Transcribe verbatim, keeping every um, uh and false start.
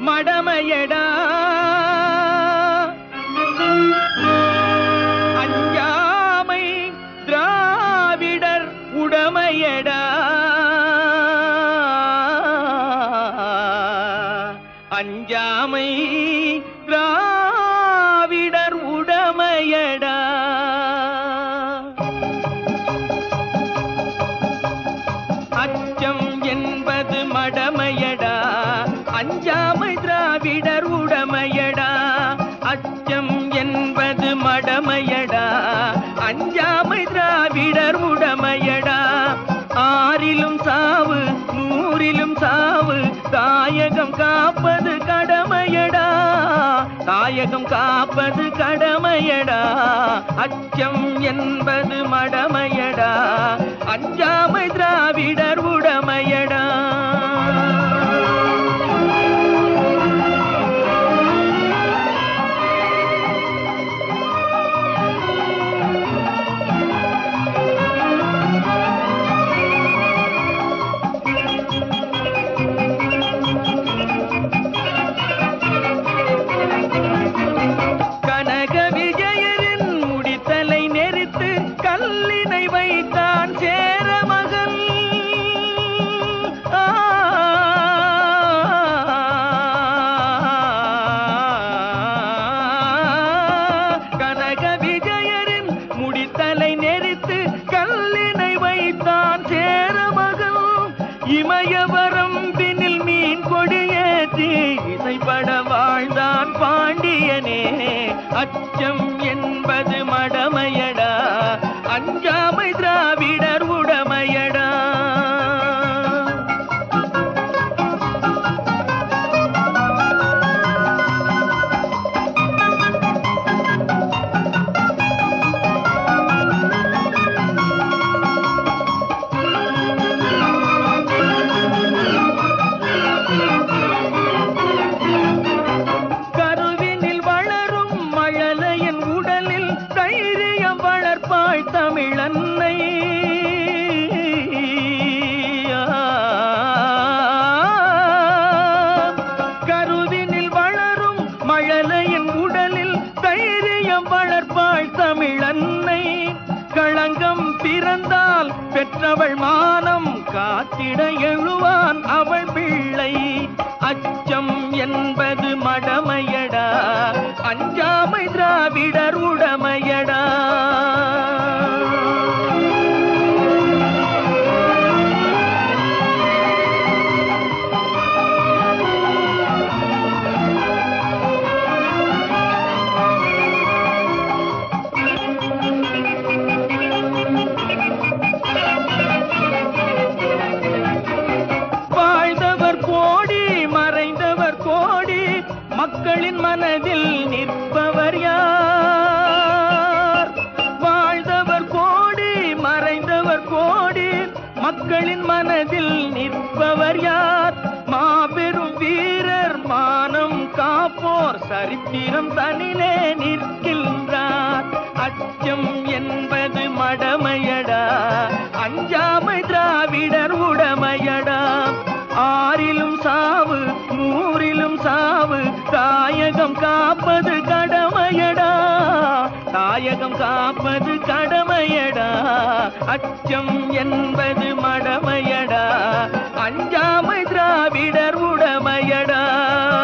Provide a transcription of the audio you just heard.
மடமையடா அஞ்சாமை திராவிடர் உடமையடா அஞ்சாமை திராவிடர் உடமையடா அச்சம் என்பது மடமையடா அஞ்சாமை திராவிடர் உடமையடா அச்சம் என்பது மடமையடா அஞ்சாமை திராவிடர் உடமையடா ஆறிலும் சாவு நூறிலும் சாவு தாயகம் காப்பது கடமையடா தாயகம் காப்பது கடமையடா அச்சம் என்பது மடமையடா அஞ்சாமை திராவிடர் உடமையடா இமயவரம்பினில் மீன் கொடியேற்றி இசைப்பட வாழ்ந்தான் பாண்டியனே அச்சம் என்பது மடமையடா அஞ்சாமை திராவிடர் உடமையடா தமிழன்னை கருவினில் வளரும் மழலையின் உடலில் தைரியம் வளர்ப்பாள் தமிழன்னை களங்கம் பிறந்தால் பெற்றவள் மானம் காத்திட எழுவான் அவள் பிள்ளை அச்சம் என்பது மடமையடா அஞ்சாமை திராவிடர் உடமையடா மக்களின் மனதில் நிற்பவர் யார் வாழ்ந்தவர் கோடி மறைந்தவர் கோடி மக்களின் மனதில் நிற்பவர் யார் மாபெரும் வீரர் மானம் காப்போர் சரித்திரம் தனிலே நிற்கின்றார் அச்சம் என்பது மடமையடா அஞ்சாமை திராவிடர் உடமையடா ஆறிலும் சாவு நூறிலும் சாவு தாயகம் காப்பது கடமையடா தாயகம் காப்பது கடமையடா அச்சம் என்பது மடமையடா அஞ்சாமை திராவிடர் உடமையடா